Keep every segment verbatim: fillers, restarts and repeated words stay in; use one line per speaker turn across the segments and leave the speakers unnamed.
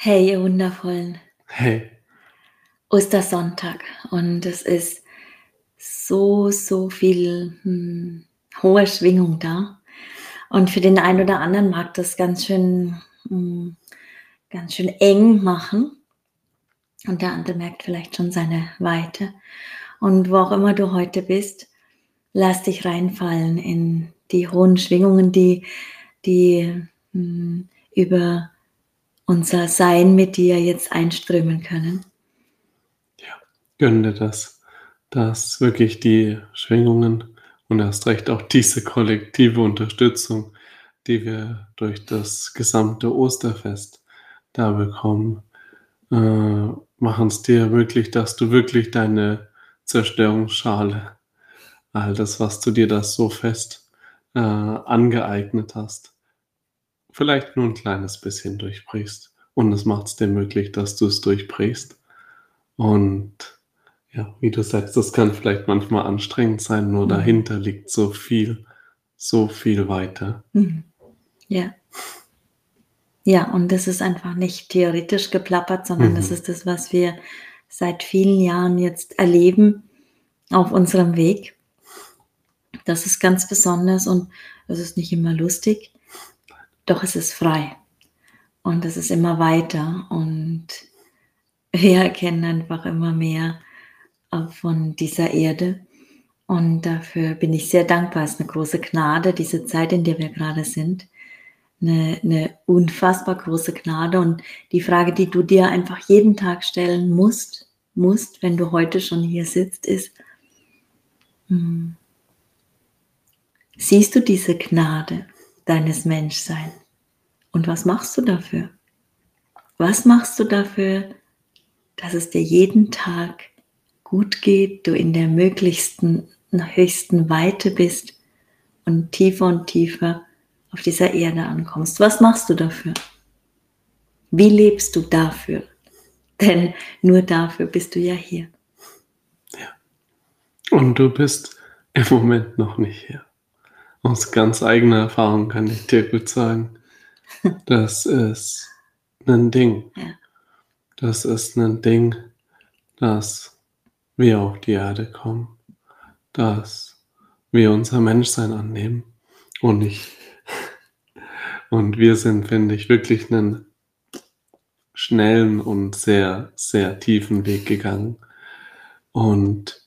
Hey, ihr Wundervollen.
Hey.
Ostersonntag und es ist so, so viel, hm, hohe Schwingung da. Und für den einen oder anderen mag das ganz schön hm, ganz schön eng machen. Und der andere merkt vielleicht schon seine Weite. Und wo auch immer du heute bist, lass dich reinfallen in die hohen Schwingungen, die die, hm, über unser Sein mit dir jetzt einströmen können.
Ja, gönn dir das, dass wirklich die Schwingungen und erst recht auch diese kollektive Unterstützung, die wir durch das gesamte Osterfest da bekommen, äh, machen's dir möglich, dass du wirklich deine Zerstörungsschale, all das, was du dir da so fest, äh, angeeignet hast, vielleicht nur 'n kleines bisschen durchbrichst. Und es macht's dir möglich, dass du's durchbrichst. Und ja, wie du sagst, das kann vielleicht manchmal anstrengend sein, nur
Mhm.
dahinter liegt so viel so viel weiter.
Mhm. Ja. Ja, und das ist einfach nicht theoretisch geplappert, sondern das
Mhm.
ist das, was wir seit vielen Jahren jetzt erleben auf unserem Weg. Das ist ganz besonders und es ist nicht immer lustig, doch es ist frei und es ist immer weiter und wir erkennen einfach immer mehr, äh, von dieser Erde und dafür bin ich sehr dankbar. Es ist 'ne große Gnade, diese Zeit, in der wir grade sind. 'Ne 'ne unfassbar große Gnade und die Frage, die du dir einfach jeden Tag stellen musst musst, wenn du heute schon hier sitzt, ist hm siehst du diese Gnade deines Menschsein und was machst du dafür? Was machst du dafür, dass es dir jeden Tag gut geht, du in der möglichsten höchsten Weite bist und tiefer und tiefer auf dieser Erde ankommst? Was machst du dafür? Wie lebst du dafür? Denn nur dafür bist du ja hier.
Ja. Und du bist im Moment noch nicht hier. Aus ganz eigener Erfahrung kann ich dir gut sagen, das ist 'nen Ding.
Ja.
Das ist 'nen Ding, dass wir auf die Erde kommen, dass wir unser Menschsein annehmen und ich und wir sind, finde ich, wirklich 'nen schnellen und sehr, sehr tiefen Weg gegangen. Und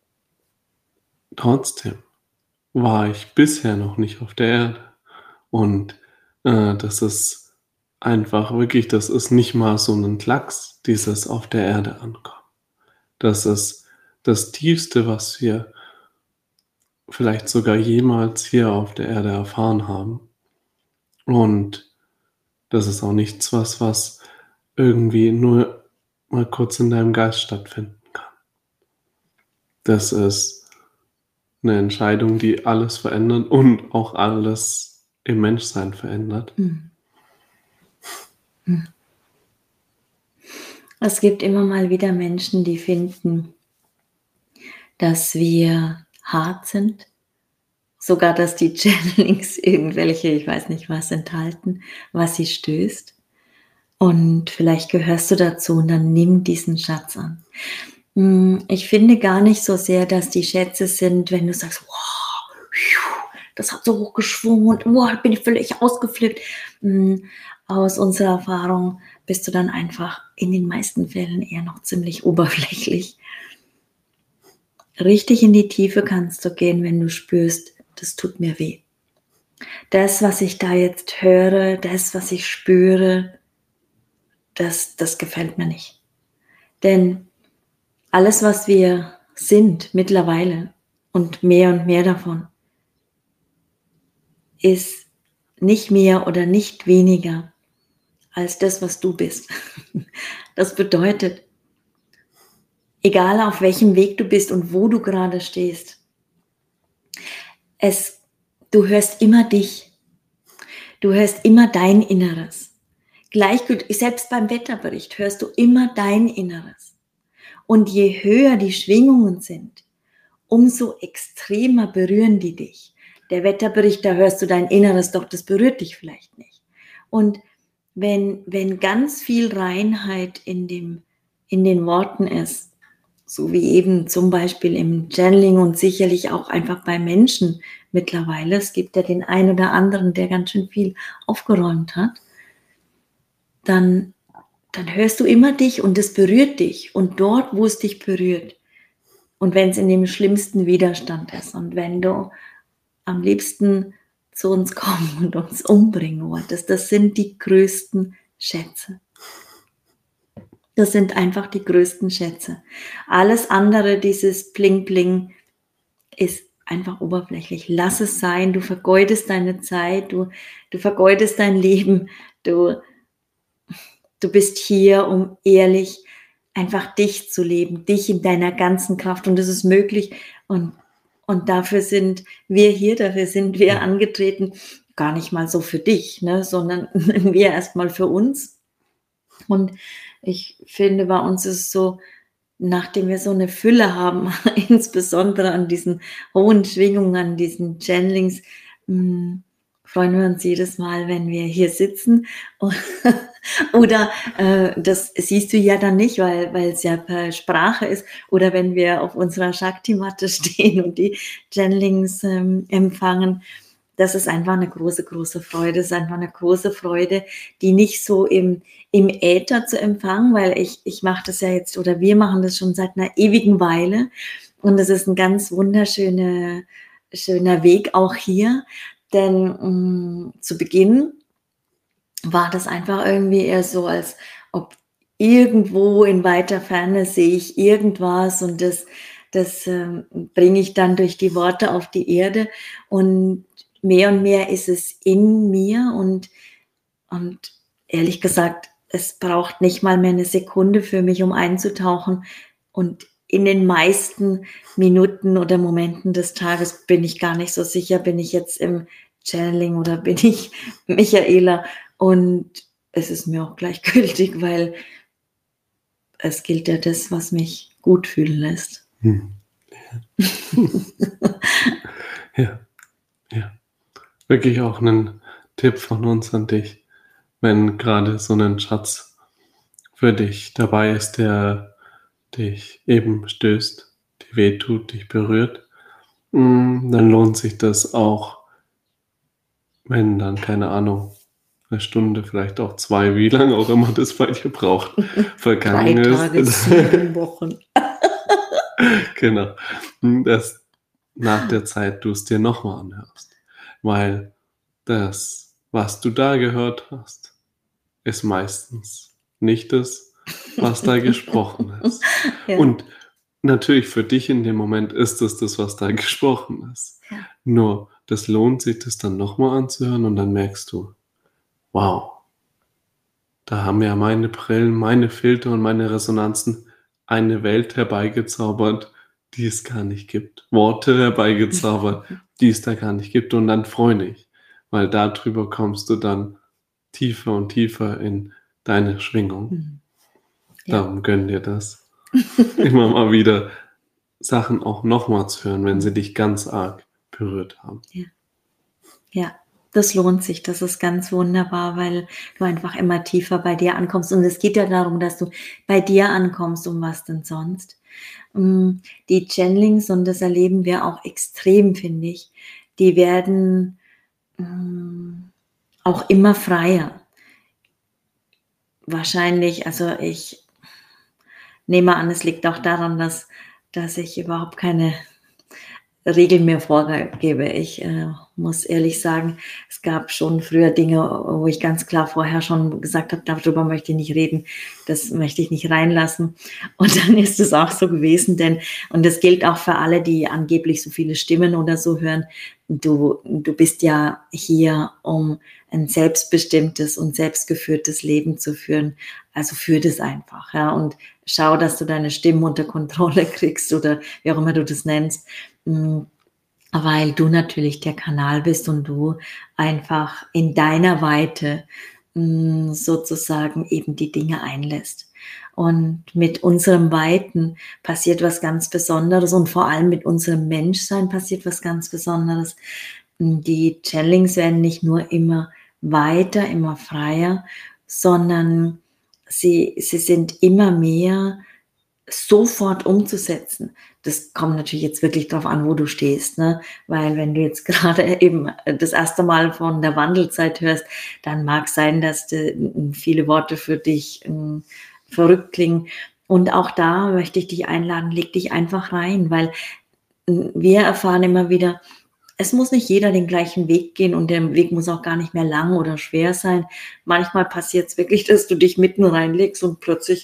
trotzdem war ich bisher noch nicht auf der Erde. Und, äh, das ist einfach wirklich das ist nicht mal so 'nen Klacks, dieses auf der Erde ankommen. Das ist das Tiefste, was wir vielleicht sogar jemals hier auf der Erde erfahren haben. Und das ist auch nichts, was was irgendwie nur mal kurz in deinem Geist stattfinden kann. Das ist 'ne Entscheidung, die alles verändert und auch alles im Menschsein verändert.
Mhm. Hm. Es gibt immer mal wieder Menschen, die finden dass wir hart sind, sogar, dass die Channelings irgendwelche ich weiß nicht was enthalten, was sie stößt. Und vielleicht gehörst du dazu und dann nimm diesen Schatz an. Hm, ich finde gar nicht so sehr, dass die Schätze sind, wenn du sagst: „Wow, das hat so hoch geschwungen und, wow, bin ich völlig ausgeflippt.“ Hm, aus unserer Erfahrung bist du dann einfach in den meisten Fällen eher noch ziemlich oberflächlich. Richtig in die Tiefe kannst du gehen, wenn du spürst: „Das tut mir weh.“ Das, was ich da jetzt höre, das, was ich spüre das das gefällt mir nicht. Denn alles, was wir sind mittlerweile und mehr und mehr davon ist nicht mehr oder nicht weniger als das, was du bist. Das bedeutet egal auf welchem Weg du bist und wo du grade stehst es du hörst immer dich. Du hörst immer dein Inneres. Gleichgültig selbst beim Wetterbericht hörst du immer dein Inneres. Und je höher die Schwingungen sind, umso extremer berühren die dich. Der Wetterbericht, da hörst du dein Inneres, doch das berührt dich vielleicht nicht. Und wenn, wenn ganz viel Reinheit in, dem, in den Worten ist, so wie eben zum Beispiel im Channeling und sicherlich auch einfach bei Menschen mittlerweile, es gibt ja den einen oder anderen, der ganz schön viel aufgeräumt hat, dann, dann hörst du immer dich und es berührt dich. Und dort, wo es dich berührt, und wenn es in dem schlimmsten Widerstand ist und wenn du am liebsten zu uns kommen und uns umbringen wolltest, das sind die größten Schätze. Das sind einfach die größten Schätze. Alles andere, dieses Bling-Bling, ist einfach oberflächlich. Lass es sein, du vergeudest deine Zeit, du, du vergeudest dein Leben, du, du bist hier, um ehrlich einfach dich zu leben, dich in deiner ganzen Kraft, und das ist möglich, und, und dafür sind wir hier, dafür sind wir angetreten, gar nicht mal so für dich, ne, sondern wir erstmal für uns. Und ich finde, bei uns ist es so, nachdem wir so eine Fülle haben, insbesondere an diesen hohen Schwingungen, an diesen Channelings, mh, freuen wir uns jedes Mal, wenn wir hier sitzen. Oder äh, das siehst du ja dann nicht, weil weil es ja per Sprache ist. Oder wenn wir auf unserer Shakti-Matte stehen und die Channelings ähm, empfangen. Das ist einfach eine große, große Freude. Das ist einfach eine große Freude, die nicht so im, im Äther zu empfangen, weil ich, ich mache das ja jetzt, oder wir machen das schon seit einer ewigen Weile. Und es ist ein ganz wunderschöner schöner Weg auch hier. Denn mh, zu Beginn war das einfach irgendwie eher so, als ob irgendwo in weiter Ferne sehe ich irgendwas, und das, das ähm, bringe ich dann durch die Worte auf die Erde, und mehr und mehr ist es in mir, und, und ehrlich gesagt, es braucht nicht mal mehr eine Sekunde für mich, um einzutauchen, und in den meisten Minuten oder Momenten des Tages bin ich gar nicht so sicher, bin ich jetzt im Channeling oder bin ich Michaela, und es ist mir auch gleichgültig, weil es gilt ja das, was mich gut fühlen lässt.
Hm. Ja. ja, ja. Wirklich auch ein Tipp von uns an dich, wenn gerade so ein Schatz für dich dabei ist, der dich eben stößt, dir wehtut, dich berührt, dann lohnt sich das auch, wenn dann, keine Ahnung, eine Stunde, vielleicht auch zwei, wie lange auch immer das bei dir braucht, vergangen
Drei Tage,
ist.
sieben Wochen.
Genau, dass nach der Zeit du es dir nochmal anhörst, weil das, was du da gehört hast, ist meistens nicht das, was da gesprochen ist.
Ja.
Und natürlich für dich in dem Moment ist es das, was da gesprochen ist.
Ja.
Nur, das lohnt sich, das dann nochmal anzuhören, und dann merkst du, wow, da haben ja meine Brillen, meine Filter und meine Resonanzen eine Welt herbeigezaubert, die es gar nicht gibt. Worte herbeigezaubert, die es da gar nicht gibt. Und dann freu dich, weil darüber kommst du dann tiefer und tiefer in deine Schwingung. Ja. Darum gönn dir das. Immer mal wieder Sachen auch nochmal zu hören, wenn sie dich ganz arg berührt haben.
Ja. Ja, das lohnt sich. Das ist ganz wunderbar, weil du einfach immer tiefer bei dir ankommst. Und es geht ja darum, dass du bei dir ankommst, um was denn sonst. Die Channelings, und das erleben wir auch extrem, finde ich, die werden auch immer freier. Wahrscheinlich, also ich nehme an, es liegt auch daran, dass, dass ich überhaupt keine Regeln mehr vorgebe. Ich äh, muss ehrlich sagen, es gab schon früher Dinge, wo ich ganz klar vorher schon gesagt habe, darüber möchte ich nicht reden, das möchte ich nicht reinlassen. Und dann ist es auch so gewesen, denn, und das gilt auch für alle, die angeblich so viele Stimmen oder so hören, du, du bist ja hier, um ein selbstbestimmtes und selbstgeführtes Leben zu führen. Also führ das einfach, ja, und schau, dass du deine Stimmen unter Kontrolle kriegst, oder wie auch immer du das nennst, weil du natürlich der Kanal bist und du einfach in deiner Weite sozusagen eben die Dinge einlässt. Und mit unserem Weiten passiert was ganz Besonderes, und vor allem mit unserem Menschsein passiert was ganz Besonderes. Die Channelings werden nicht nur immer weiter, immer freier, sondern sie, sie sind immer mehr sofort umzusetzen. Das kommt natürlich jetzt wirklich darauf an, wo du stehst, ne? Weil wenn du jetzt gerade eben das erste Mal von der Wandelzeit hörst, dann mag sein, dass die, viele Worte für dich äh, verrückt klingen. Und auch da möchte ich dich einladen, leg dich einfach rein, weil äh, wir erfahren immer wieder, es muss nicht jeder den gleichen Weg gehen und der Weg muss auch gar nicht mehr lang oder schwer sein. Manchmal passiert es wirklich, dass du dich mitten reinlegst und plötzlich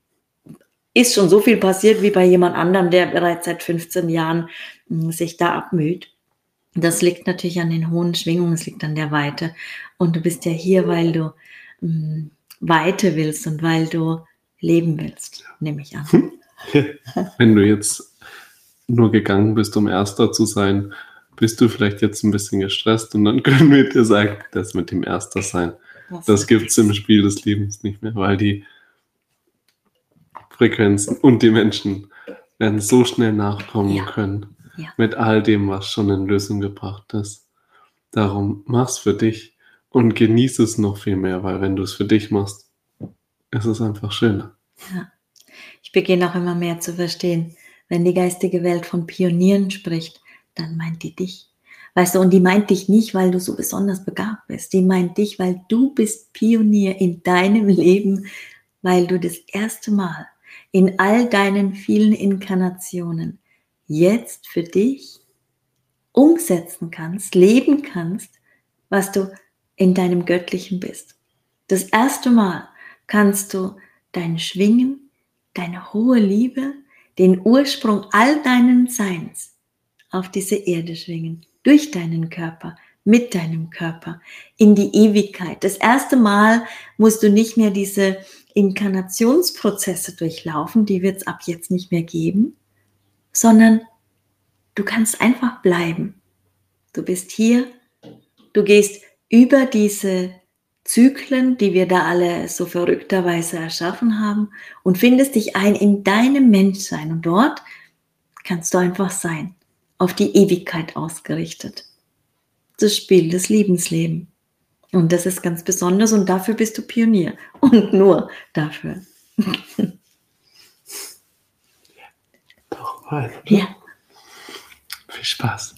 ist schon so viel passiert wie bei jemand anderem, der bereits seit fünfzehn Jahren mh, sich da abmüht. Das liegt natürlich an den hohen Schwingungen, es liegt an der Weite. Und du bist ja hier, weil du mh, Weite willst und weil du leben willst, nehme ich an.
Wenn du jetzt nur gegangen bist, um Erster zu sein, bist du vielleicht jetzt ein bisschen gestresst und dann können wir dir sagen, das mit dem Erster sein, das, das gibt es im Spiel des Lebens nicht mehr, weil die Frequenzen und die Menschen werden so schnell nachkommen ja. können ja. mit all dem, was schon in Lösung gebracht ist. Darum mach's für dich und genieße es noch viel mehr, weil wenn du es für dich machst, ist es einfach schöner.
Ja. Ich beginne auch immer mehr zu verstehen, wenn die geistige Welt von Pionieren spricht, dann meint die dich. Weißt du, und die meint dich nicht, weil du so besonders begabt bist. Die meint dich, weil du bist Pionier in deinem Leben, weil du das erste Mal in all deinen vielen Inkarnationen jetzt für dich umsetzen kannst, leben kannst, was du in deinem Göttlichen bist. Das erste Mal kannst du dein Schwingen, deine hohe Liebe, den Ursprung all deinen Seins auf diese Erde schwingen, durch deinen Körper, mit deinem Körper, in die Ewigkeit. Das erste Mal musst du nicht mehr diese Inkarnationsprozesse durchlaufen, die wird es ab jetzt nicht mehr geben, sondern du kannst einfach bleiben. Du bist hier, du gehst über diese Zyklen, die wir da alle so verrückterweise erschaffen haben und findest dich ein in deinem Menschsein und dort kannst du einfach sein, auf die Ewigkeit ausgerichtet. Das Spiel des Lebenslebens. Und das ist ganz besonders und dafür bist du Pionier. Und nur dafür.
Doch mal.
Ja.
Viel Spaß.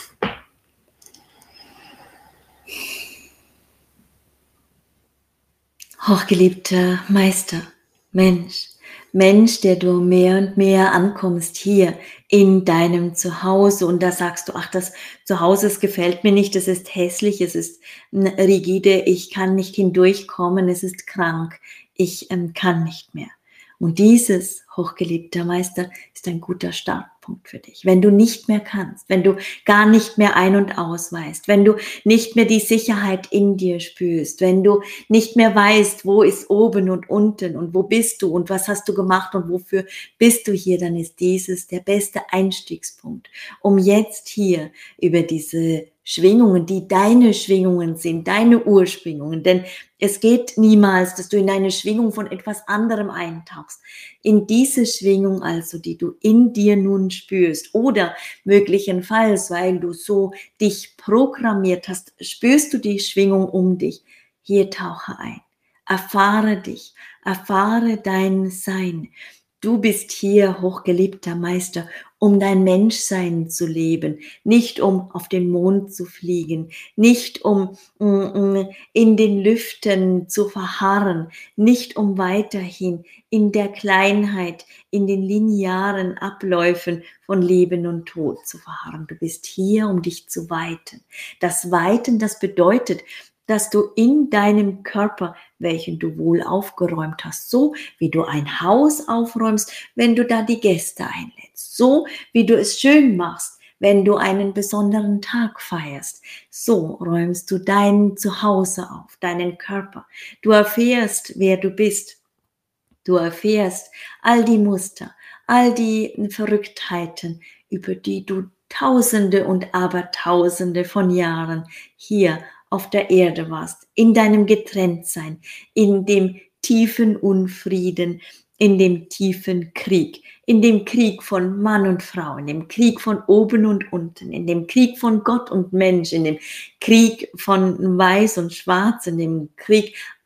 Hochgeliebter Meister, Mensch, Mensch, der du mehr und mehr ankommst hier in deinem Zuhause und da sagst du, ach, das Zuhause, es gefällt mir nicht, es ist hässlich, es ist rigide, ich kann nicht hindurchkommen, es ist krank, ich ähm, kann nicht mehr. Und dieses, hochgeliebter Meister, ist ein guter Startpunkt für dich. Wenn du nicht mehr kannst, wenn du gar nicht mehr ein- und aus weißt, wenn du nicht mehr die Sicherheit in dir spürst, wenn du nicht mehr weißt, wo ist oben und unten und wo bist du und was hast du gemacht und wofür bist du hier, dann ist dieses der beste Einstiegspunkt, um jetzt hier über diese Schwingungen, die deine Schwingungen sind, deine Urschwingungen, denn es geht niemals, dass du in eine Schwingung von etwas anderem eintauchst. In diese Schwingung also, die du in dir nun spürst oder möglicherweise, weil du so dich programmiert hast, spürst du die Schwingung um dich. Hier tauche ein, erfahre dich, erfahre dein Sein. Du bist hier, hochgeliebter Meister, um dein Menschsein zu leben, nicht um auf den Mond zu fliegen, nicht um mm, in den Lüften zu verharren, nicht um weiterhin in der Kleinheit, in den linearen Abläufen von Leben und Tod zu verharren. Du bist hier, um dich zu weiten. Das Weiten, das bedeutet, dass du in deinem Körper, welchen du wohl aufgeräumt hast, so wie du ein Haus aufräumst, wenn du da die Gäste einlädst, so wie du es schön machst, wenn du einen besonderen Tag feierst, so räumst du dein Zuhause auf, deinen Körper. Du erfährst, wer du bist. Du erfährst all die Muster, all die Verrücktheiten, über die du Tausende und Abertausende von Jahren hier auf der Erde warst, in deinem Getrenntsein, in dem tiefen Unfrieden, in dem tiefen Krieg, in dem Krieg von Mann und Frau, in dem Krieg von oben und unten, in dem Krieg von Gott und Mensch, in dem Krieg von Weiß und Schwarz, in dem Krieg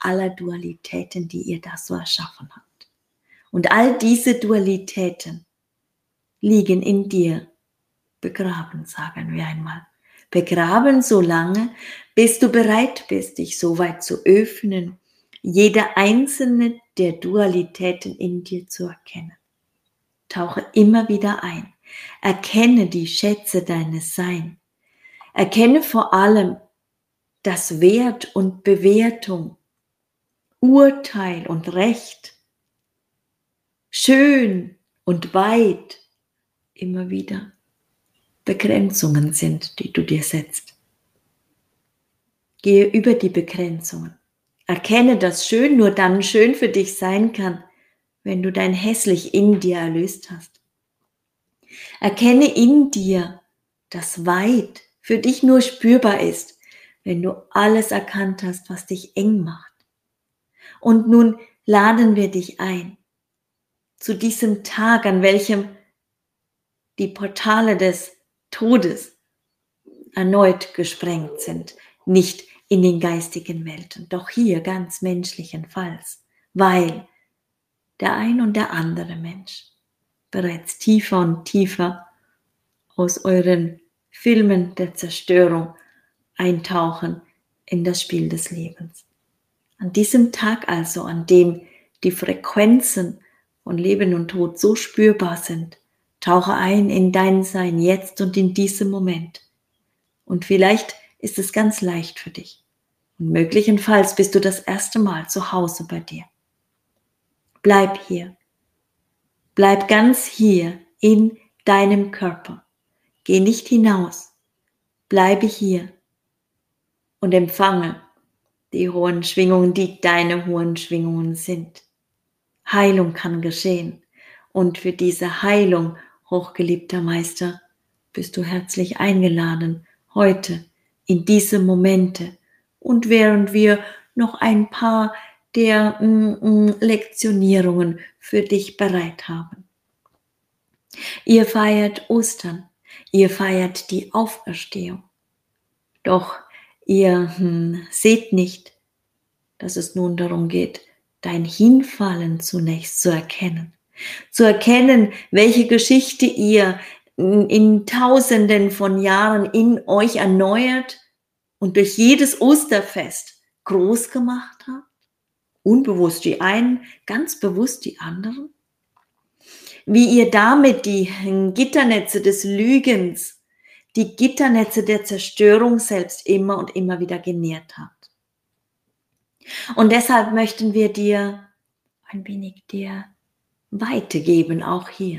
aller Dualitäten, die ihr da so erschaffen habt. Und all diese Dualitäten liegen in dir begraben, sagen wir einmal. Begraben so lange, bis du bereit bist, dich so weit zu öffnen, jede einzelne der Dualitäten in dir zu erkennen. Tauche immer wieder ein. Erkenne die Schätze deines Seins. Erkenne vor allem, dass Wert und Bewertung, Urteil und Recht, schön und weit immer wieder Begrenzungen sind, die du dir setzt. Gehe über die Begrenzungen. Erkenne, dass schön nur dann schön für dich sein kann, wenn du dein Hässlich in dir erlöst hast. Erkenne in dir, dass weit für dich nur spürbar ist, wenn du alles erkannt hast, was dich eng macht. Und nun laden wir dich ein zu diesem Tag, an welchem die Portale des Todes erneut gesprengt sind, nicht in den geistigen Welten, doch hier ganz menschlichenfalls, weil der ein und der andere Mensch bereits tiefer und tiefer aus euren Filmen der Zerstörung eintauchen in das Spiel des Lebens. An diesem Tag also, an dem die Frequenzen von Leben und Tod so spürbar sind, tauche ein in dein Sein jetzt und in diesem Moment. Und vielleicht ist es ganz leicht für dich. Und möglicherweise bist du das erste Mal zu Hause bei dir. Bleib hier. Bleib ganz hier in deinem Körper. Geh nicht hinaus. Bleibe hier und empfange die hohen Schwingungen, die deine hohen Schwingungen sind. Heilung kann geschehen. Und für diese Heilung, hochgeliebter Meister, bist du herzlich eingeladen, heute, in diese Momente. Und während wir noch ein paar der mm, mm, Lektionierungen für dich bereit haben. Ihr feiert Ostern, ihr feiert die Auferstehung. Doch ihr hm, seht nicht, dass es nun darum geht, dein Hinfallen zunächst zu erkennen. Zu erkennen, welche Geschichte ihr in, in Tausenden von Jahren in euch erneuert und durch jedes Osterfest groß gemacht habt. Unbewusst die einen, ganz bewusst die anderen. Wie ihr damit die Gitternetze des Lügens, die Gitternetze der Zerstörung selbst immer und immer wieder genährt habt. Und deshalb möchten wir dir ein wenig dir Weite geben, auch hier.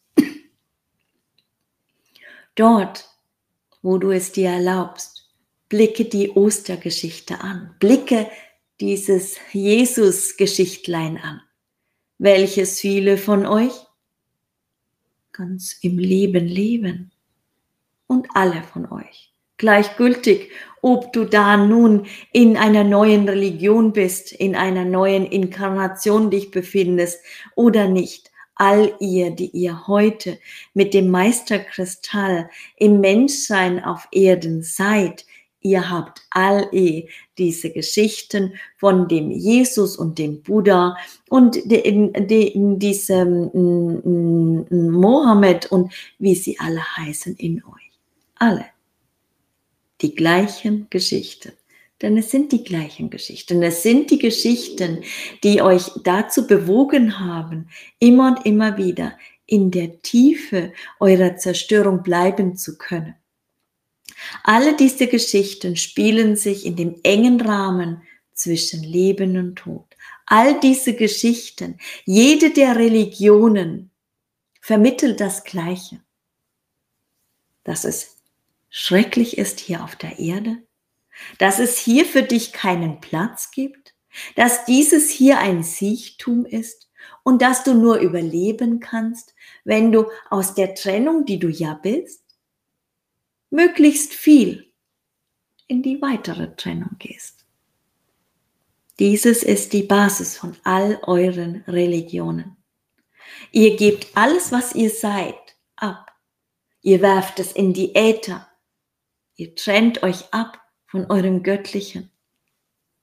Dort, wo du es dir erlaubst, blicke die Ostergeschichte an, blicke dieses Jesus-Geschichtlein an, welches viele von euch ganz im Leben leben und alle von euch. Gleichgültig, ob du da nun in einer neuen Religion bist, in einer neuen Inkarnation dich befindest oder nicht. All ihr, die ihr heute mit dem Meisterkristall im Menschsein auf Erden seid, ihr habt all diese Geschichten von dem Jesus und dem Buddha und in, in diesem Mohammed und wie sie alle heißen in euch. Alle. Die gleichen Geschichten. Denn es sind die gleichen Geschichten. Es sind die Geschichten, die euch dazu bewogen haben, immer und immer wieder in der Tiefe eurer Zerstörung bleiben zu können. Alle diese Geschichten spielen sich in dem engen Rahmen zwischen Leben und Tod. All diese Geschichten, jede der Religionen vermittelt das Gleiche. Dass es schrecklich ist hier auf der Erde, dass es hier für dich keinen Platz gibt, dass dieses hier ein Siechtum ist und dass du nur überleben kannst, wenn du aus der Trennung, die du ja bist, möglichst viel in die weitere Trennung gehst. Dieses ist die Basis von all euren Religionen. Ihr gebt alles, was ihr seid, ab. Ihr werft es in die Äther. Ihr trennt euch ab von eurem Göttlichen.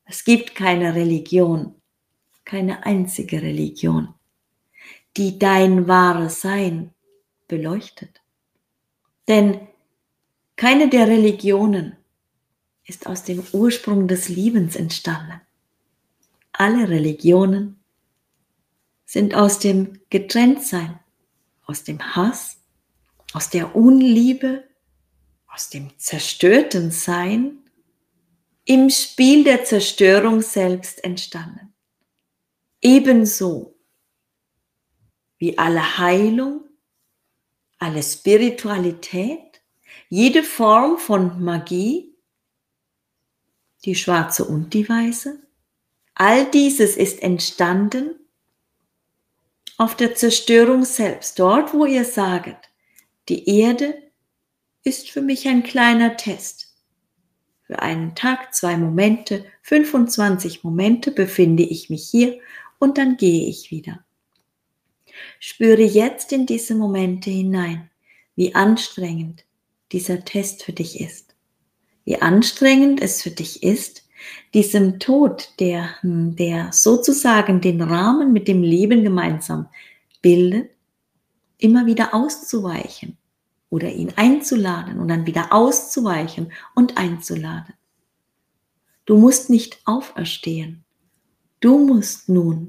Es gibt keine Religion, keine einzige Religion, die dein wahres Sein beleuchtet. Denn keine der Religionen ist aus dem Ursprung des Liebens entstanden. Alle Religionen sind aus dem Getrenntsein, aus dem Hass, aus der Unliebe, aus dem zerstörten Sein, im Spiel der Zerstörung selbst entstanden. Ebenso wie alle Heilung, alle Spiritualität, jede Form von Magie, die schwarze und die weiße, all dieses ist entstanden auf der Zerstörung selbst, dort wo ihr saget, die Erde ist für mich ein kleiner Test. Für einen Tag, zwei Momente, fünfundzwanzig Momente befinde ich mich hier und dann gehe ich wieder. Spüre jetzt in diese Momente hinein, wie anstrengend dieser Test für dich ist. Wie anstrengend es für dich ist, diesem Tod, der, der sozusagen den Rahmen mit dem Leben gemeinsam bildet, immer wieder auszuweichen oder ihn einzuladen und dann wieder auszuweichen und einzuladen. Du musst nicht auferstehen. Du musst nun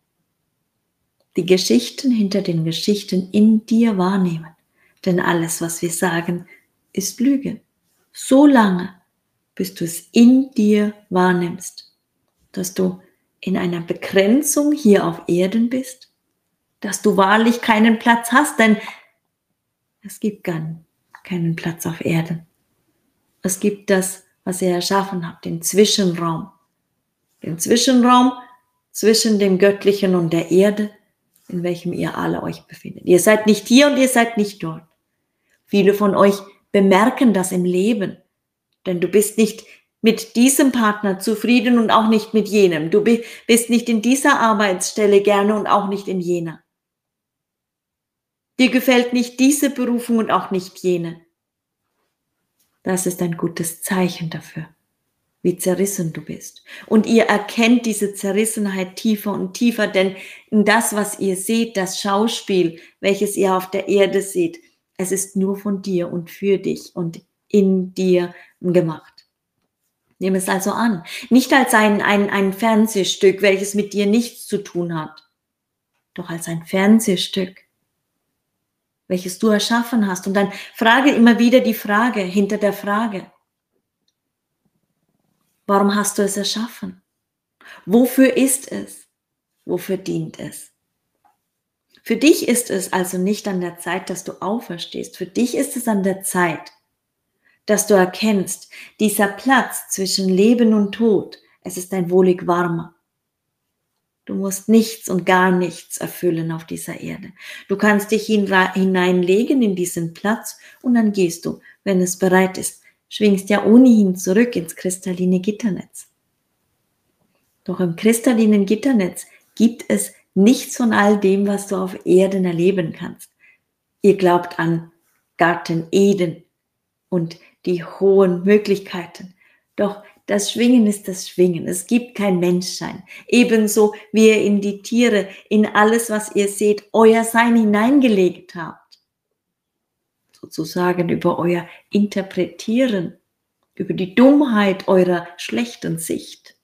die Geschichten hinter den Geschichten in dir wahrnehmen. Denn alles, was wir sagen, ist Lüge. So lange, bis du es in dir wahrnimmst, dass du in einer Begrenzung hier auf Erden bist, dass du wahrlich keinen Platz hast, denn es gibt gar keinen Platz auf Erden. Es gibt das, was ihr erschaffen habt, den Zwischenraum. Den Zwischenraum zwischen dem Göttlichen und der Erde, in welchem ihr alle euch befindet. Ihr seid nicht hier und ihr seid nicht dort. Viele von euch bemerken das im Leben, denn du bist nicht mit diesem Partner zufrieden und auch nicht mit jenem. Du bist nicht in dieser Arbeitsstelle gerne und auch nicht in jener. Dir gefällt nicht diese Berufung und auch nicht jene. Das ist ein gutes Zeichen dafür, wie zerrissen du bist. Und ihr erkennt diese Zerrissenheit tiefer und tiefer, denn das, was ihr seht, das Schauspiel, welches ihr auf der Erde seht, es ist nur von dir und für dich und in dir gemacht. Nimm es also an. Nicht als ein, ein, ein Fernsehstück, welches mit dir nichts zu tun hat, doch als ein Fernsehstück, welches du erschaffen hast. Und dann frage immer wieder die Frage hinter der Frage. Warum hast du es erschaffen? Wofür ist es? Wofür dient es? Für dich ist es also nicht an der Zeit, dass du auferstehst. Für dich ist es an der Zeit, dass du erkennst, dieser Platz zwischen Leben und Tod, es ist ein wohlig warmer. Du musst nichts und gar nichts erfüllen auf dieser Erde. Du kannst dich hineinlegen in diesen Platz und dann gehst du, wenn es bereit ist, schwingst ja ohnehin zurück ins kristalline Gitternetz. Doch im kristallinen Gitternetz gibt es nichts von all dem, was du auf Erden erleben kannst. Ihr glaubt an Garten Eden und die hohen Möglichkeiten. Doch das Schwingen ist das Schwingen. Es gibt kein Menschsein. Ebenso wie ihr in die Tiere, in alles, was ihr seht, euer Sein hineingelegt habt. Sozusagen über euer Interpretieren, über die Dummheit eurer schlechten Sicht.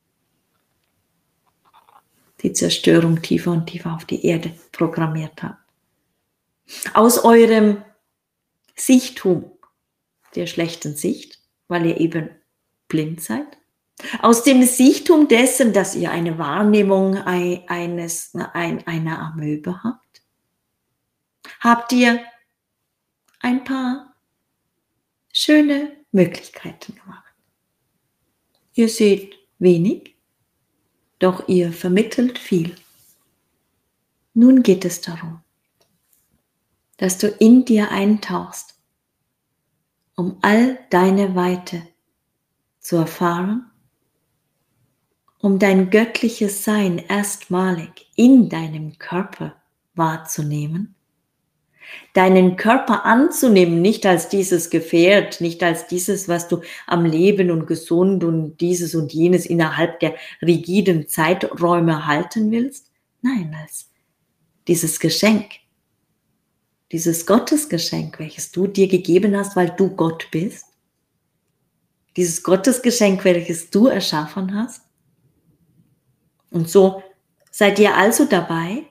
Die Zerstörung tiefer und tiefer auf die Erde programmiert habt. Aus eurem Sichtum, der schlechten Sicht, weil ihr eben blind seid, aus dem Sichtum dessen, dass ihr eine Wahrnehmung eines, einer Amöbe habt, habt ihr ein paar schöne Möglichkeiten gemacht. Ihr seht wenig, doch ihr vermittelt viel. Nun geht es darum, dass du in dir eintauchst, um all deine Weite zu erfahren, um dein göttliches Sein erstmalig in deinem Körper wahrzunehmen, Deinen Körper anzunehmen, nicht als dieses Gefährt, nicht als dieses, was du am Leben und gesund und dieses und jenes innerhalb der rigiden Zeiträume halten willst. Nein, als dieses Geschenk, dieses Gottesgeschenk, welches du dir gegeben hast, weil du Gott bist. Dieses Gottesgeschenk, welches du erschaffen hast. Und so seid ihr also dabei,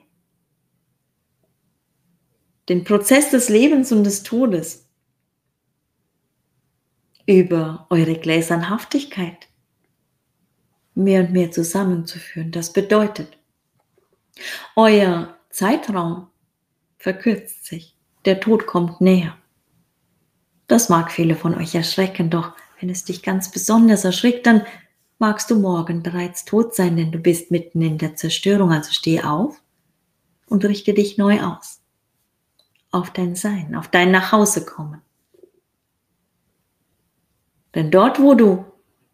den Prozess des Lebens und des Todes über eure Gläsernhaftigkeit mehr und mehr zusammenzuführen. Das bedeutet, euer Zeitraum verkürzt sich, der Tod kommt näher. Das mag viele von euch erschrecken, doch wenn es dich ganz besonders erschrickt, dann magst du morgen bereits tot sein, denn du bist mitten in der Zerstörung. Also steh auf und richte dich neu aus. Auf dein Sein, auf dein Nachhausekommen. Denn dort, wo du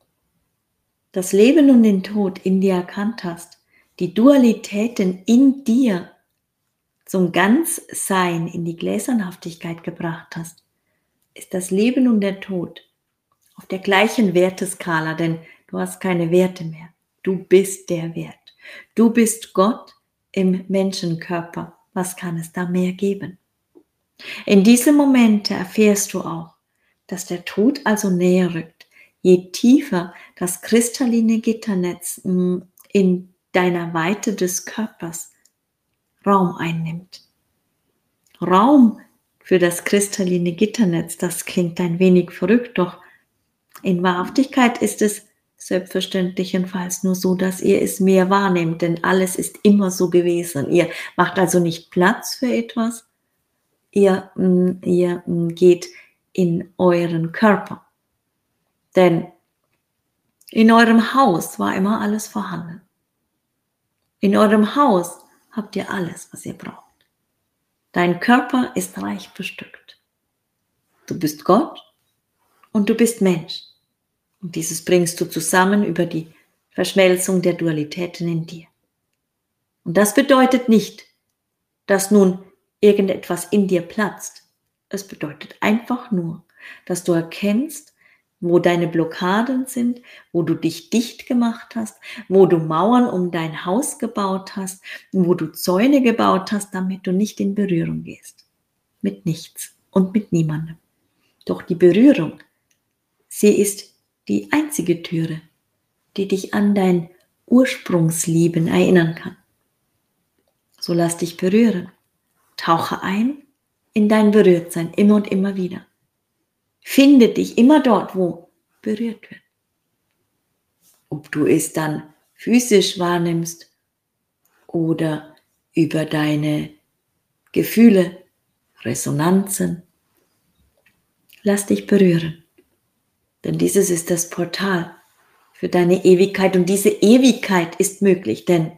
das Leben und den Tod in dir erkannt hast, die Dualitäten in dir zum Ganzsein, in die Gläsernhaftigkeit gebracht hast, ist das Leben und der Tod auf der gleichen Werteskala, denn du hast keine Werte mehr. Du bist der Wert. Du bist Gott im Menschenkörper. Was kann es da mehr geben? In diesem Moment erfährst du auch, dass der Tod also näher rückt, je tiefer das kristalline Gitternetz in deiner Weite des Körpers Raum einnimmt. Raum für das kristalline Gitternetz, das klingt ein wenig verrückt, doch in Wahrhaftigkeit ist es selbstverständlichenfalls nur so, dass ihr es mehr wahrnehmt, denn alles ist immer so gewesen. Ihr macht also nicht Platz für etwas, ihr, ihr geht in euren Körper. Denn in eurem Haus war immer alles vorhanden. In eurem Haus habt ihr alles, was ihr braucht. Dein Körper ist reich bestückt. Du bist Gott und du bist Mensch. Und dieses bringst du zusammen über die Verschmelzung der Dualitäten in dir. Und das bedeutet nicht, dass nun irgendetwas in dir platzt. Es bedeutet einfach nur, dass du erkennst, wo deine Blockaden sind, wo du dich dicht gemacht hast, wo du Mauern um dein Haus gebaut hast, wo du Zäune gebaut hast, damit du nicht in Berührung gehst. Mit nichts und mit niemandem. Doch die Berührung, sie ist die einzige Türe, die dich an dein Ursprungsleben erinnern kann. So lass dich berühren. Tauche ein in dein Berührtsein, immer und immer wieder. Finde dich immer dort, wo berührt wird. Ob du es dann physisch wahrnimmst oder über deine Gefühle, Resonanzen. Lass dich berühren. Denn dieses ist das Portal für deine Ewigkeit und diese Ewigkeit ist möglich, denn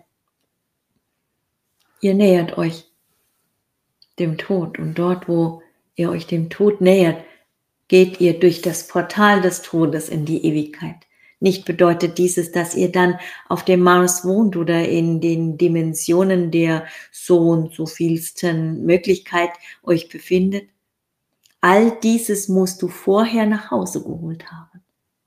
ihr nähert euch dem Tod und dort, wo ihr euch dem Tod nähert, geht ihr durch das Portal des Todes in die Ewigkeit. Nicht bedeutet dieses, dass ihr dann auf dem Mars wohnt oder in den Dimensionen der so und so vielsten Möglichkeit euch befindet. All dieses musst du vorher nach Hause geholt haben.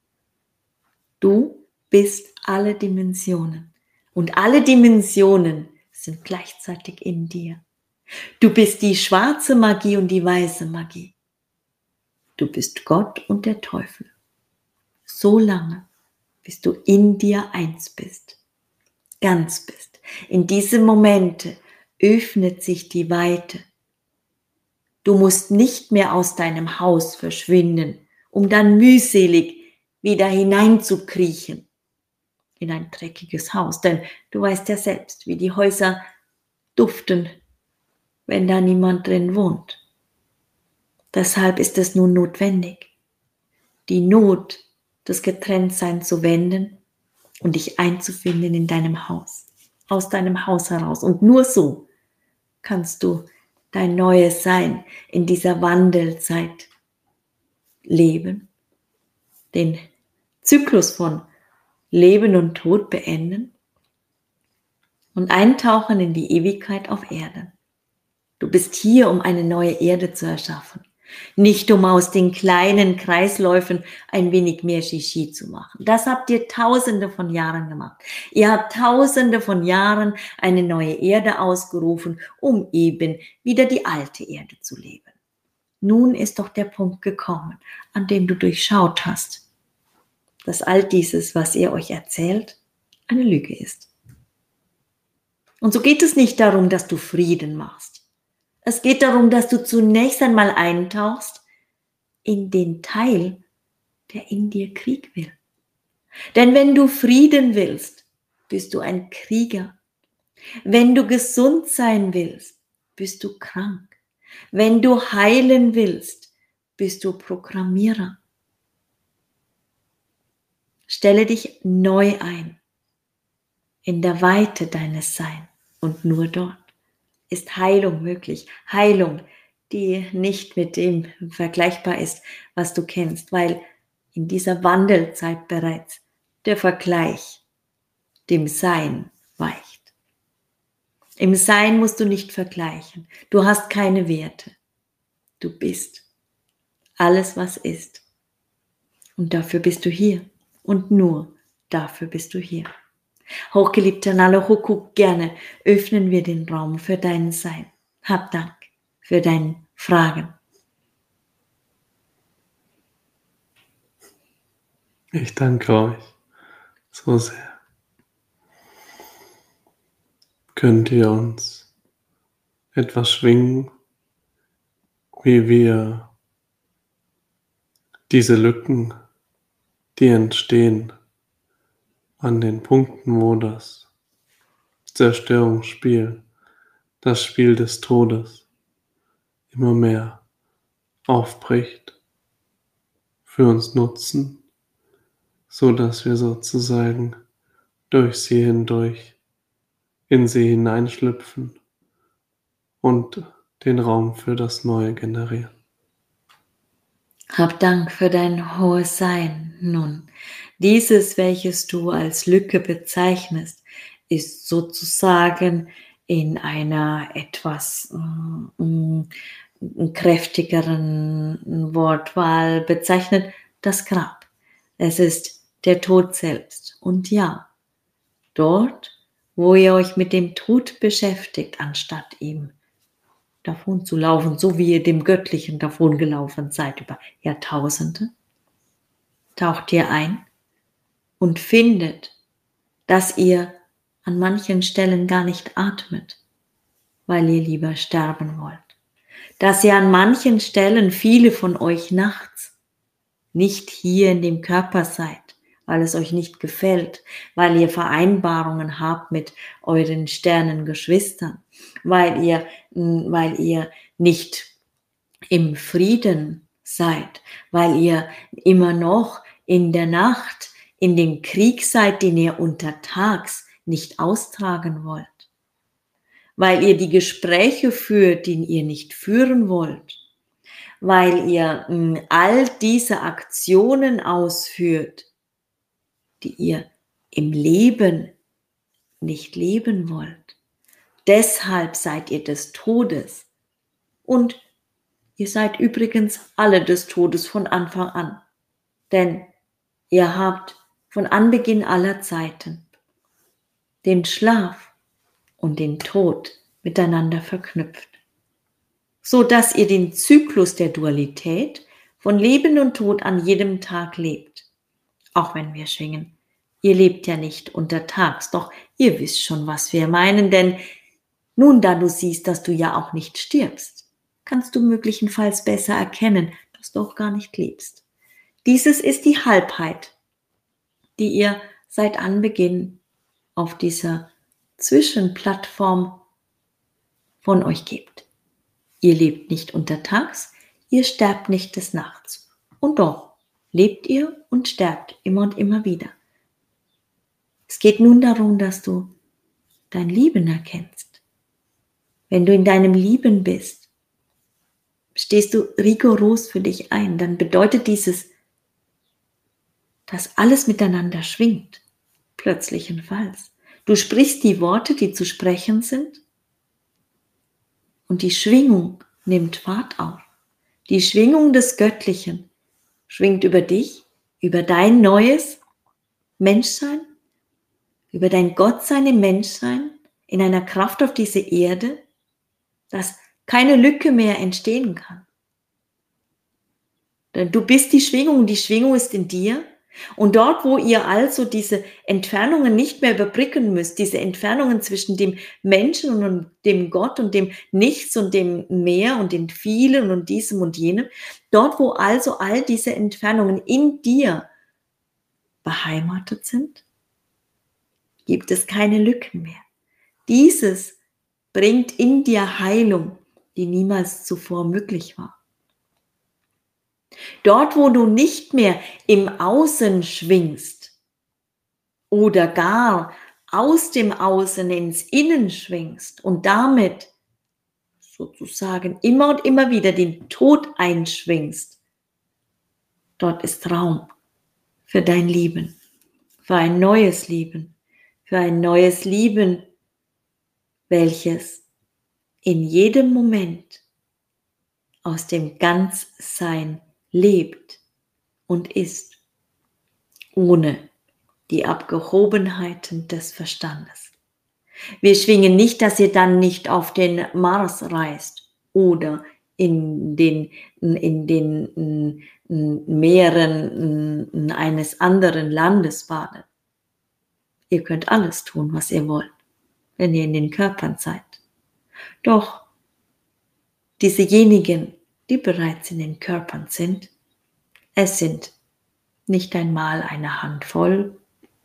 Du bist alle Dimensionen und alle Dimensionen sind gleichzeitig in dir. Du bist die schwarze Magie und die weiße Magie. Du bist Gott und der Teufel. So lange, bis du in dir eins bist, ganz bist. In diesem Momente öffnet sich die Weite. Du musst nicht mehr aus deinem Haus verschwinden, um dann mühselig wieder hineinzukriechen in ein dreckiges Haus. Denn du weißt ja selbst, wie die Häuser duften, wenn da niemand drin wohnt. Deshalb ist es nun notwendig, die Not des Getrenntseins zu wenden und dich einzufinden in deinem Haus, aus deinem Haus heraus. Und nur so kannst du dein neues Sein in dieser Wandelzeit leben, den Zyklus von Leben und Tod beenden und eintauchen in die Ewigkeit auf Erden. Du bist hier, um eine neue Erde zu erschaffen. Nicht um aus den kleinen Kreisläufen ein wenig mehr Shishi zu machen. Das habt ihr tausende von Jahren gemacht. Ihr habt tausende von Jahren eine neue Erde ausgerufen, um eben wieder die alte Erde zu leben. Nun ist doch der Punkt gekommen, an dem du durchschaut hast, dass all dieses, was ihr euch erzählt, eine Lüge ist. Und so geht es nicht darum, dass du Frieden machst. Es geht darum, dass du zunächst einmal eintauchst in den Teil, der in dir Krieg will. Denn wenn du Frieden willst, bist du ein Krieger. Wenn du gesund sein willst, bist du krank. Wenn du heilen willst, bist du Programmierer. Stelle dich neu ein, in der Weite deines Seins und nur dort ist Heilung möglich. Heilung, die nicht mit dem vergleichbar ist, was du kennst, weil in dieser Wandelzeit bereits der Vergleich dem Sein weicht. Im Sein musst du nicht vergleichen. Du hast keine Werte. Du bist alles, was ist. Und dafür bist du hier. Und nur dafür bist du hier. Hochgeliebter Nalohuku, gerne öffnen wir den Raum für dein Sein. Hab Dank für deine Fragen.
Ich danke euch so sehr. Könnt ihr uns etwas schwingen, wie wir diese Lücken, die entstehen, an den Punkten, wo das Zerstörungsspiel, das Spiel des Todes immer mehr aufbricht, für uns nutzen, so dass wir sozusagen durch sie hindurch in sie hineinschlüpfen und den Raum für das Neue generieren.
Hab Dank für dein hohes Sein. Nun, dieses, welches du als Lücke bezeichnest, ist sozusagen in einer etwas äh, kräftigeren Wortwahl bezeichnet, das Grab. Es ist der Tod selbst. Und ja, dort, wo ihr euch mit dem Tod beschäftigt, anstatt ihm davon zu laufen, so wie ihr dem Göttlichen davon gelaufen seid über Jahrtausende, taucht ihr ein und findet, dass ihr an manchen Stellen gar nicht atmet, weil ihr lieber sterben wollt. Dass ihr an manchen Stellen, viele von euch nachts, nicht hier in dem Körper seid, weil es euch nicht gefällt, weil ihr Vereinbarungen habt mit euren Sternengeschwistern, weil ihr, weil ihr nicht im Frieden seid, weil ihr immer noch in der Nacht in dem Krieg seid, den ihr untertags nicht austragen wollt, weil ihr die Gespräche führt, die ihr nicht führen wollt, weil ihr mh, all diese Aktionen ausführt, die ihr im Leben nicht leben wollt. Deshalb seid ihr des Todes. Und ihr seid übrigens alle des Todes von Anfang an. Denn ihr habt von Anbeginn aller Zeiten den Schlaf und den Tod miteinander verknüpft, so dass ihr den Zyklus der Dualität von Leben und Tod an jedem Tag lebt. Auch wenn wir schwingen. Ihr lebt ja nicht untertags, doch ihr wisst schon, was wir meinen, denn nun, da du siehst, dass du ja auch nicht stirbst, kannst du möglicherweise besser erkennen, dass du auch gar nicht lebst. Dieses ist die Halbheit, die ihr seit Anbeginn auf dieser Zwischenplattform von euch gebt. Ihr lebt nicht untertags, ihr sterbt nicht des Nachts. Und doch lebt ihr und sterbt immer und immer wieder. Es geht nun darum, dass du dein Lieben erkennst. Wenn du in deinem Lieben bist, stehst du rigoros für dich ein, dann bedeutet dieses, dass alles miteinander schwingt, plötzlichenfalls. Du sprichst die Worte, die zu sprechen sind, Und die Schwingung nimmt Fahrt auf. Die Schwingung des Göttlichen schwingt über dich, über dein neues Menschsein, über dein Gottsein im Menschsein, in einer Kraft auf diese Erde, dass keine Lücke mehr entstehen kann. Denn du bist die Schwingung, die Schwingung ist in dir. Und dort, wo ihr also diese Entfernungen nicht mehr überbrücken müsst, diese Entfernungen zwischen dem Menschen und dem Gott und dem Nichts und dem Meer und den Vielen und diesem und jenem, dort, wo also all diese Entfernungen in dir beheimatet sind, gibt es keine Lücken mehr. Dieses bringt in dir Heilung, die niemals zuvor möglich war. Dort, wo du nicht mehr im Außen schwingst oder gar aus dem Außen ins Innen schwingst und damit sozusagen immer und immer wieder den Tod einschwingst, dort ist Raum für dein Lieben, für ein neues Lieben, für ein neues Lieben, welches in jedem Moment aus dem Ganzsein lebt und ist, ohne die Abgehobenheiten des Verstandes. Wir schwingen nicht, dass ihr dann nicht auf den Mars reist oder in den, in den Meeren eines anderen Landes badet. Ihr könnt alles tun, was ihr wollt, wenn ihr in den Körpern seid. Doch diesejenigen, die bereits in den Körpern sind, es sind nicht einmal eine Handvoll.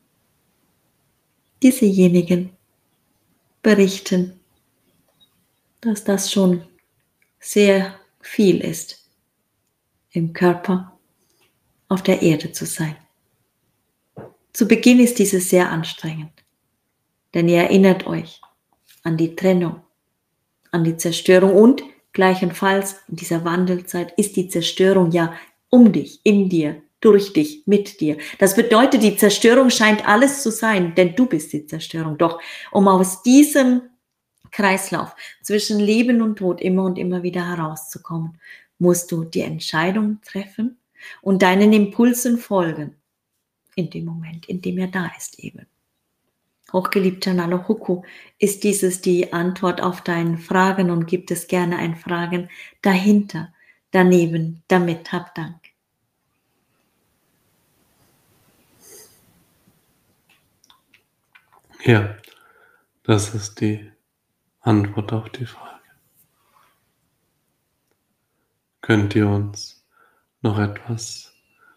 Diesejenigen berichten, dass das schon sehr viel ist, im Körper auf der Erde zu sein. Zu Beginn ist dieses sehr anstrengend, denn ihr erinnert euch an die Trennung, an die Zerstörung und gleichenfalls in dieser Wandelzeit ist die Zerstörung ja um dich, in dir, durch dich, mit dir. Das bedeutet, die Zerstörung scheint alles zu sein, denn du bist die Zerstörung. Doch um aus diesem Kreislauf zwischen Leben und Tod immer und immer wieder herauszukommen, musst du die Entscheidung treffen und deinen Impulsen folgen, in dem Moment, in dem er da ist eben. Hochgeliebter Nalohuku, ist dieses die Antwort auf deine Fragen und gibt es gerne ein Fragen dahinter, daneben, damit hab Dank.
Ja, das ist die Antwort auf die Frage. Könnt ihr uns noch etwas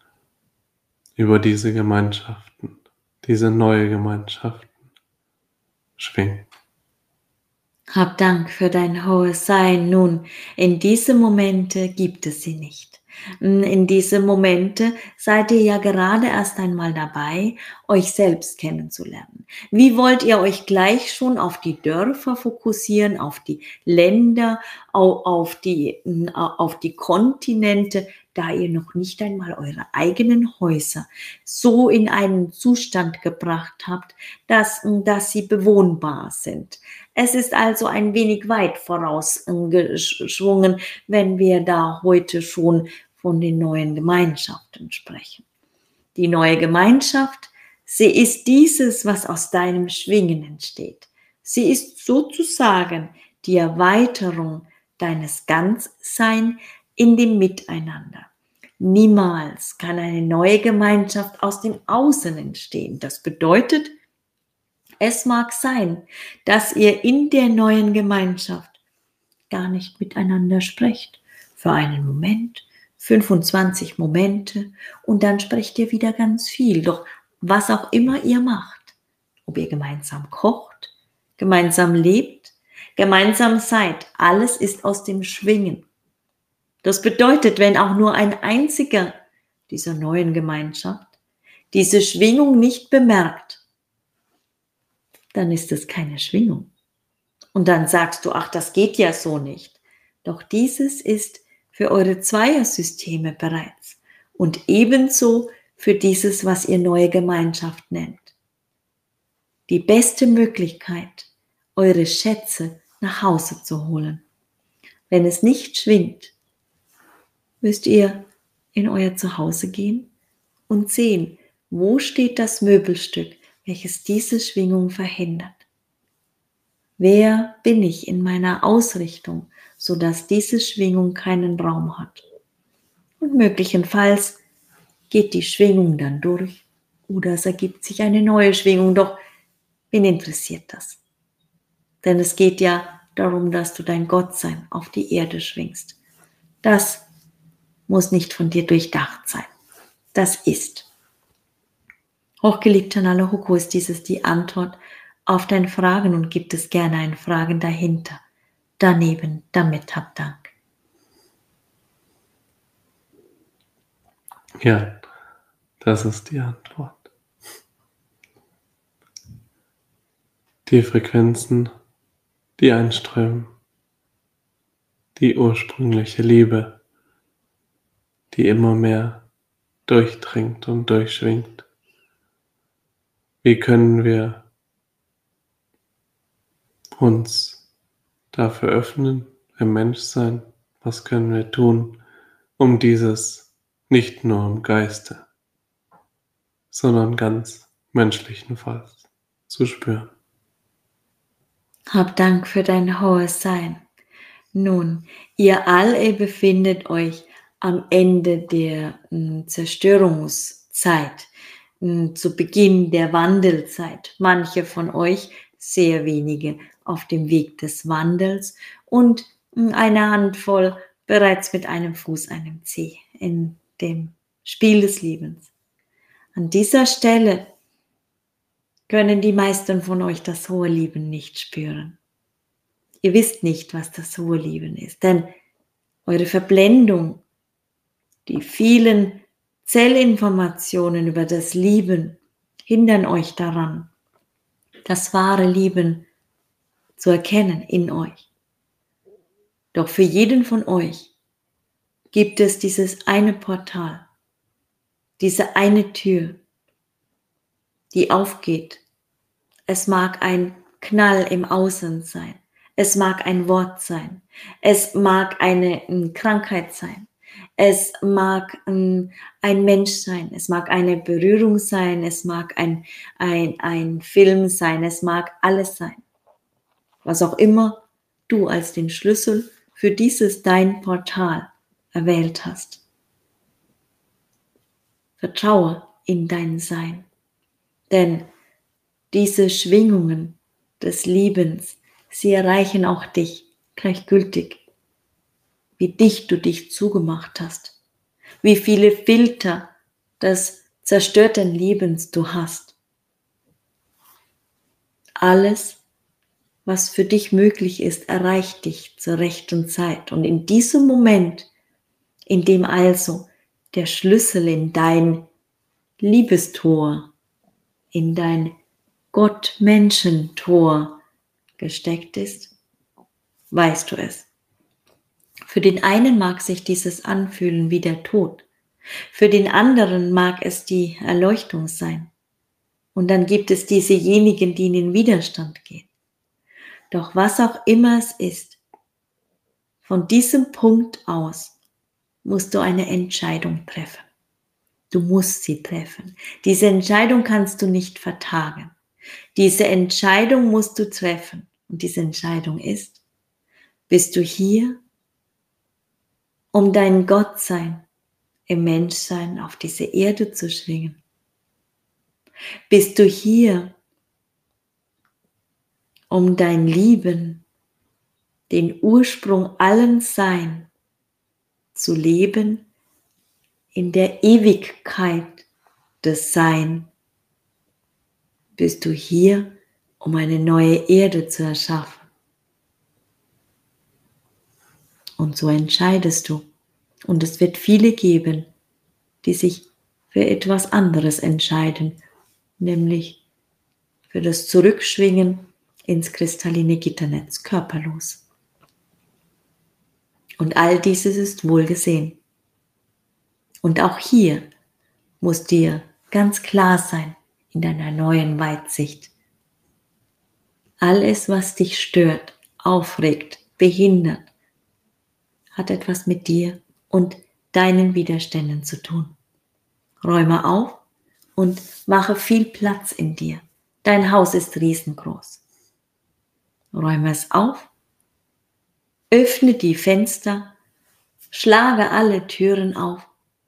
über diese Gemeinschaften, diese neue Gemeinschaften schwingen?
Hab Dank für dein hohes Sein. Nun, in diese Momente gibt es sie nicht. In diese Momente seid ihr ja gerade erst einmal dabei, euch selbst kennenzulernen. Wie wollt ihr euch gleich schon auf die Dörfer fokussieren, auf die Länder, auf die, auf die Kontinente, da ihr noch nicht einmal eure eigenen Häuser so in einen Zustand gebracht habt, dass, dass sie bewohnbar sind? Es ist also ein wenig weit vorausgeschwungen, wenn wir da heute schon von den neuen Gemeinschaften sprechen. Die neue Gemeinschaft, sie ist dieses, was aus deinem Schwingen entsteht. Sie ist sozusagen die Erweiterung deines Ganzseins in dem Miteinander. Niemals kann eine neue Gemeinschaft aus dem Außen entstehen. Das bedeutet, es mag sein, dass ihr in der neuen Gemeinschaft gar nicht miteinander sprecht. Für einen Moment, fünfundzwanzig Momente und dann sprecht ihr wieder ganz viel. Doch was auch immer ihr macht, ob ihr gemeinsam kocht, gemeinsam lebt, gemeinsam seid, alles ist aus dem Schwingen. Das bedeutet, wenn auch nur ein einziger dieser neuen Gemeinschaft diese Schwingung nicht bemerkt, dann ist es keine Schwingung. Und dann sagst du, ach, das geht ja so nicht. Doch dieses ist für eure Zweiersysteme bereits und ebenso für dieses, was ihr neue Gemeinschaft nennt. Die beste Möglichkeit, eure Schätze nach Hause zu holen. Wenn es nicht schwingt, müsst ihr in euer Zuhause gehen und sehen, wo steht das Möbelstück, welches diese Schwingung verhindert. Wer bin ich in meiner Ausrichtung, sodass diese Schwingung keinen Raum hat? Und möglicherweise geht die Schwingung dann durch oder es ergibt sich eine neue Schwingung, doch wen interessiert das? Denn es geht ja darum, dass du dein Gottsein auf die Erde schwingst. Das muss nicht von dir durchdacht sein. Das ist. Hochgeliebter Nalahoko, ist dieses die Antwort auf deine Fragen und gibt es gerne ein Fragen dahinter, daneben, damit hab Dank.
Ja, das ist die Antwort. Die Frequenzen, die einströmen, die ursprüngliche Liebe, die immer mehr durchdringt und durchschwingt. Wie können wir uns dafür öffnen, im Menschsein? Was können wir tun, um dieses nicht nur im Geiste, sondern ganz menschlichenfalls zu spüren?
Hab Dank für dein hohes Sein. Nun, ihr alle befindet euch am Ende der mh, Zerstörungszeit, mh, zu Beginn der Wandelzeit. Manche von euch, sehr wenige, auf dem Weg des Wandels und mh, eine Handvoll bereits mit einem Fuß, einem Zeh in dem Spiel des Lebens. An dieser Stelle können die meisten von euch das hohe Lieben nicht spüren. Ihr wisst nicht, was das hohe Lieben ist, denn eure Verblendung, die vielen Zellinformationen über das Lieben hindern euch daran, das wahre Lieben zu erkennen in euch. Doch für jeden von euch gibt es dieses eine Portal, diese eine Tür, die aufgeht. Es mag ein Knall im Außen sein. Es mag ein Wort sein. Es mag eine äh, Krankheit sein. Es mag äh, ein Mensch sein. Es mag eine Berührung sein. Es mag ein, ein, ein Film sein. Es mag alles sein. Was auch immer du als den Schlüssel für dieses dein Portal erwählt hast. Vertraue in dein Sein. Denn diese Schwingungen des Liebens, sie erreichen auch dich gleichgültig, wie dicht du dich zugemacht hast, wie viele Filter des zerstörten Lebens du hast. Alles, was für dich möglich ist, erreicht dich zur rechten Zeit. Und in diesem Moment, in dem also der Schlüssel in dein Liebestor, in dein Gott-Menschen-Tor gesteckt ist, weißt du es. Für den einen mag sich dieses anfühlen wie der Tod. Für den anderen mag es die Erleuchtung sein. Und dann gibt es diesejenigen, die in den Widerstand gehen. Doch was auch immer es ist, von diesem Punkt aus musst du eine Entscheidung treffen. Du musst sie treffen. Diese Entscheidung kannst du nicht vertagen. Diese Entscheidung musst du treffen. Und diese Entscheidung ist, bist du hier, um dein Gottsein im Menschsein auf diese Erde zu schwingen? Bist du hier, um dein Lieben, den Ursprung allen Sein zu leben, in der Ewigkeit des Sein? Bist du hier, um eine neue Erde zu erschaffen? Und so entscheidest du. Und es wird viele geben, die sich für etwas anderes entscheiden, nämlich für das Zurückschwingen ins kristalline Gitternetz, körperlos. Und all dieses ist wohl gesehen. Und auch hier muss dir ganz klar sein in deiner neuen Weitsicht. Alles, was dich stört, aufregt, behindert, hat etwas mit dir und deinen Widerständen zu tun. Räume auf und mache viel Platz in dir. Dein Haus ist riesengroß. Räume es auf, öffne die Fenster, schlage alle Türen auf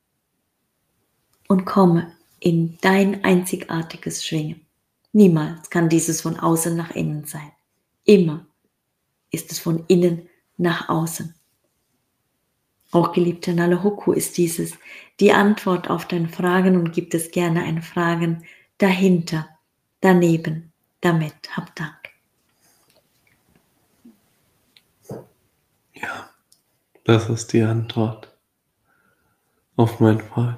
und komme in dein einzigartiges Schwingen. Niemals kann dieses von außen nach innen sein. Immer ist es von innen nach außen. Auch geliebter Nalehoku ist dieses die Antwort auf deine Fragen und gibt es gerne ein Fragen dahinter, daneben, damit. Hab Dank.
Ja, das ist die Antwort auf mein Fragen.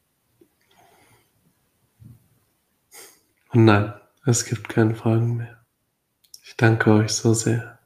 Und nein, es gibt keine Fragen mehr. Ich danke euch so sehr.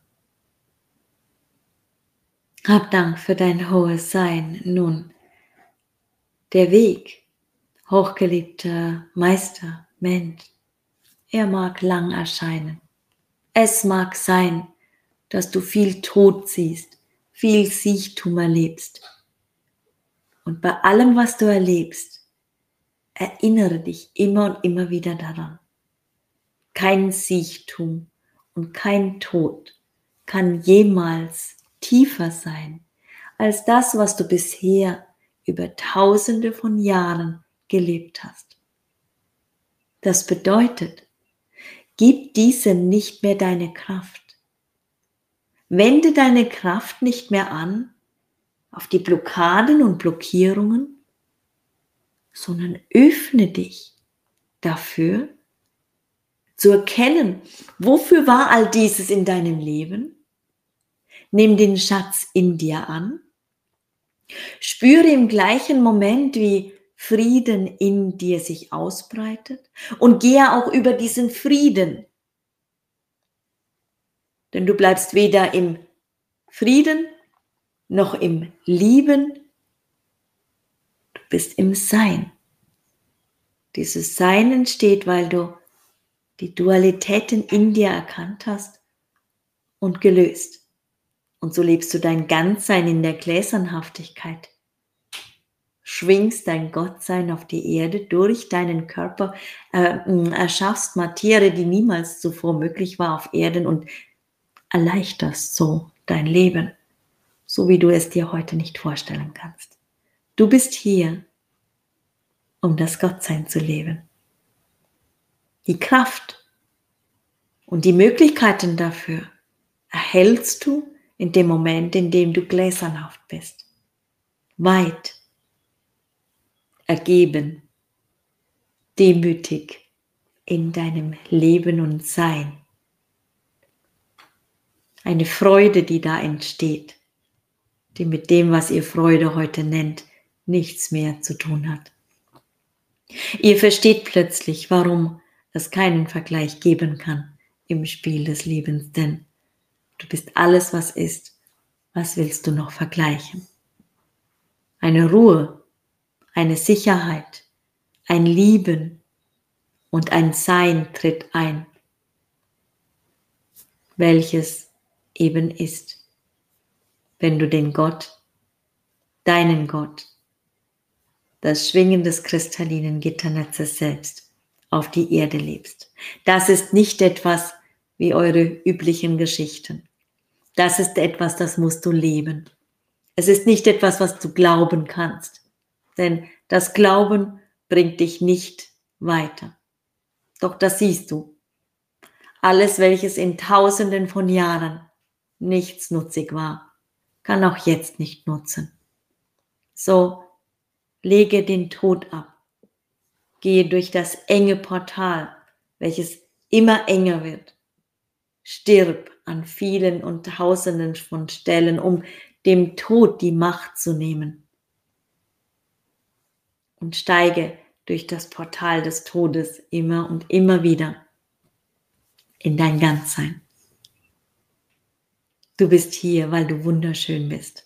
Hab Dank für dein hohes Sein. Nun, der Weg, hochgeliebter Meister, Mensch, er mag lang erscheinen. Es mag sein, dass du viel Tod siehst, viel Siechtum erlebst. Und bei allem, was du erlebst, erinnere dich immer und immer wieder daran. Kein Siechtum und kein Tod kann jemals tiefer sein als das, was du bisher über Tausende von Jahren gelebt hast. Das bedeutet, gib diesem nicht mehr deine Kraft. Wende deine Kraft nicht mehr an auf die Blockaden und Blockierungen, sondern öffne dich dafür, zu erkennen, wofür war all dieses in deinem Leben. Nimm den Schatz in dir an. Spüre im gleichen Moment, wie Frieden in dir sich ausbreitet und gehe auch über diesen Frieden. Denn du bleibst weder im Frieden noch im Lieben. Du bist im Sein. Dieses Sein entsteht, weil du die Dualitäten in dir erkannt hast und gelöst. Und so lebst du dein Ganzsein in der Gläsernhaftigkeit. Schwingst dein Gottsein auf die Erde durch deinen Körper, äh, erschaffst Materie, die niemals zuvor möglich war auf Erden und erleichterst so dein Leben, so wie du es dir heute nicht vorstellen kannst. Du bist hier, um das Gottsein zu leben. Die Kraft und die Möglichkeiten dafür erhältst du in dem Moment, in dem du gläsernhaft bist. Weit, ergeben, demütig in deinem Leben und Sein. Eine Freude, die da entsteht, die mit dem, was ihr Freude heute nennt, nichts mehr zu tun hat. Ihr versteht plötzlich, warum es keinen Vergleich geben kann im Spiel des Lebens, denn du bist alles, was ist. Was willst du noch vergleichen? Eine Ruhe, eine Sicherheit, ein Lieben und ein Sein tritt ein, welches eben ist, wenn du den Gott, deinen Gott, das Schwingen des kristallinen Gitternetzes selbst auf die Erde lebst. Das ist nicht etwas wie eure üblichen Geschichten. Das ist etwas, das musst du leben. Es ist nicht etwas, was du glauben kannst, denn das Glauben bringt dich nicht weiter. Doch das siehst du. Alles, welches in Tausenden von Jahren nichtsnutzig war, kann auch jetzt nicht nutzen. So, lege den Tod ab. Gehe durch das enge Portal, welches immer enger wird. Stirb an vielen und Tausenden von Stellen, um dem Tod die Macht zu nehmen. Und steige durch das Portal des Todes immer und immer wieder in dein Ganzsein. Du bist hier, weil du wunderschön bist.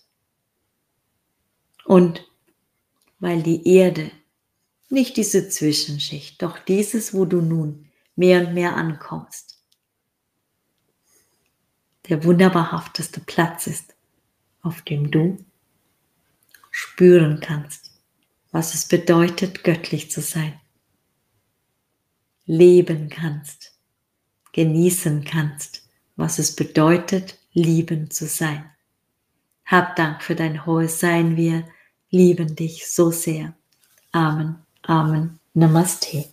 Und weil die Erde, nicht diese Zwischenschicht, doch dieses, wo du nun mehr und mehr ankommst, der wunderbarhafteste Platz ist, auf dem du spüren kannst, was es bedeutet, göttlich zu sein. Leben kannst, genießen kannst, was es bedeutet, liebend zu sein. Hab Dank für dein hohes Sein, wir lieben dich so sehr. Amen, Amen, Namaste.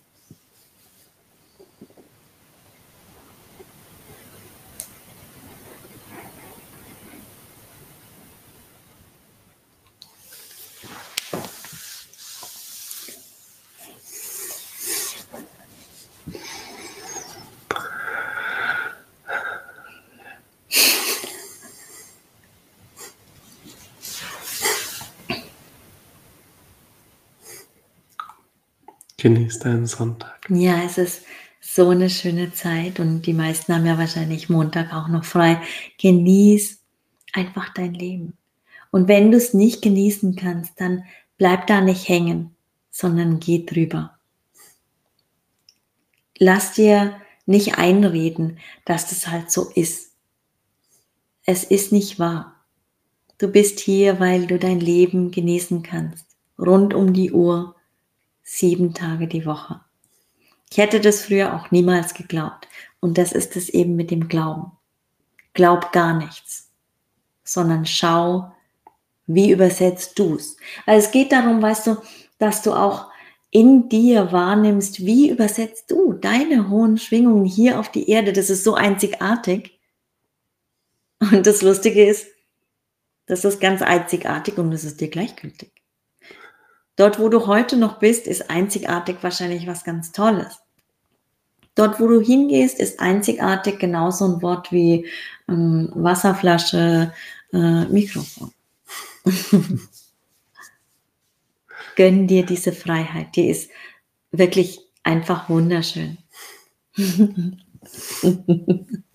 Genieß deinen Sonntag.
Ja, es ist so eine schöne Zeit und die meisten haben ja wahrscheinlich Montag auch noch frei. Genieß einfach dein Leben. Und wenn du es nicht genießen kannst, dann bleib da nicht hängen, sondern geh drüber. Lass dir nicht einreden, dass das halt so ist. Es ist nicht wahr. Du bist hier, weil du dein Leben genießen kannst. Rund um die Uhr, sieben Tage die Woche. Ich hätte das früher auch niemals geglaubt. Und das ist es eben mit dem Glauben. Glaub gar nichts, sondern schau, wie übersetzt du es. Weil es geht darum, weißt du, dass du auch in dir wahrnimmst, wie übersetzt du deine hohen Schwingungen hier auf die Erde. Das ist so einzigartig. Und das Lustige ist, das ist ganz einzigartig und es ist dir gleichgültig. Dort, wo du heute noch bist, ist einzigartig wahrscheinlich was ganz Tolles. Dort, wo du hingehst, ist einzigartig genauso ein Wort wie ähm, Wasserflasche, äh, Mikrofon. Gönn dir diese Freiheit, die ist wirklich einfach wunderschön.